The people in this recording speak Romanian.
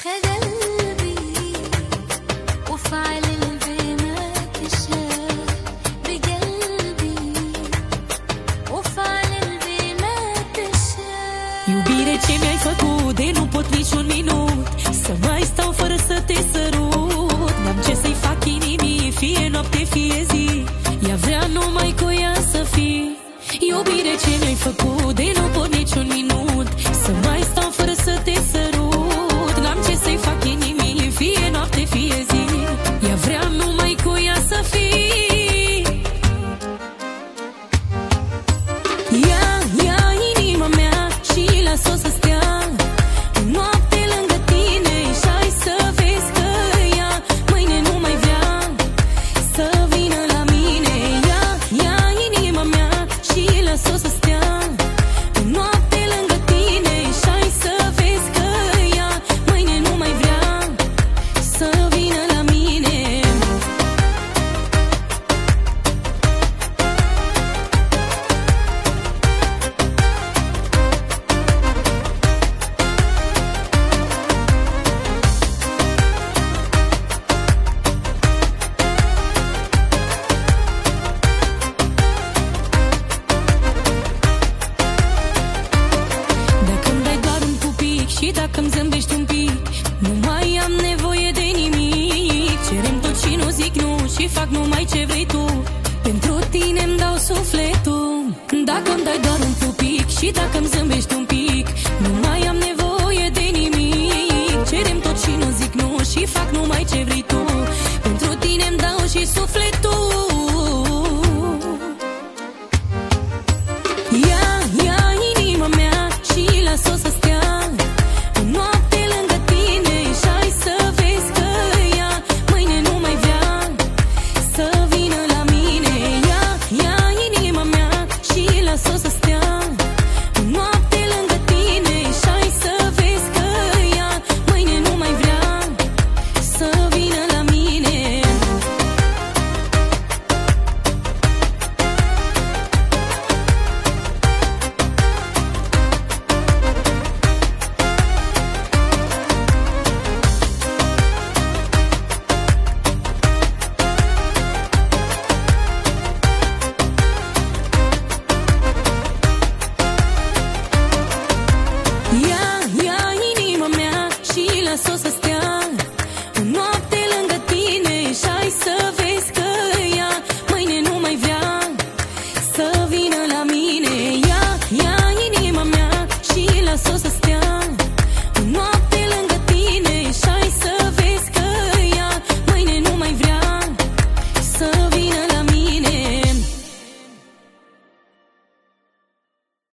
خد قلبي وفعل البنات الشاب بقلبي وفعل البنات الشاب. Iubire, ce mi-ai făcut, de nu pot niciun minut să mai stau fără să te sărut. N-am ce să-i fac inimii, fie noapte, fie zi, ea vrea numai cu ea să fii. Iubire, ce mi-ai făcut, de nu pot niciun minut să mai stau fără să te sărut. N-am ce să-i fac inimii, fie noapte, fie zi, ea vrea numai cu ea să fii. Ia inima mea și lasă-o să stea în noapte lângă tine și hai să vezi că ea mâine nu mai vrea să vină la mine. Ia inima mea și lasă-o să stea în noapte lângă tine și hai să vezi că ea mâine nu mai vrea să vină la mine. Dacă-mi dai doar un pupic și dacă-mi zâmbești un pic, nu mai am nevoie de nimic. Cerem tot și nu zic nu și fac numai ce vrei tu, pentru tine-mi dau sufletul. Dacă-mi dai doar un pupic și dacă-mi zâmbești un pic, nu mai am nevoie de nimic. Cerem tot și nu zic nu și fac numai ce vrei tu, pentru tine-mi dau și sufletul. Ia inima mea și lasă-o să stea în noapte lângă tine și hai să vezi că ea mâine nu mai vrea să vină la mine. Ia inima mea și lasă-o să stea în noapte lângă tine și hai să vezi că ea mâine nu mai vrea să vină la mine. Ia inima mea și lasă-o să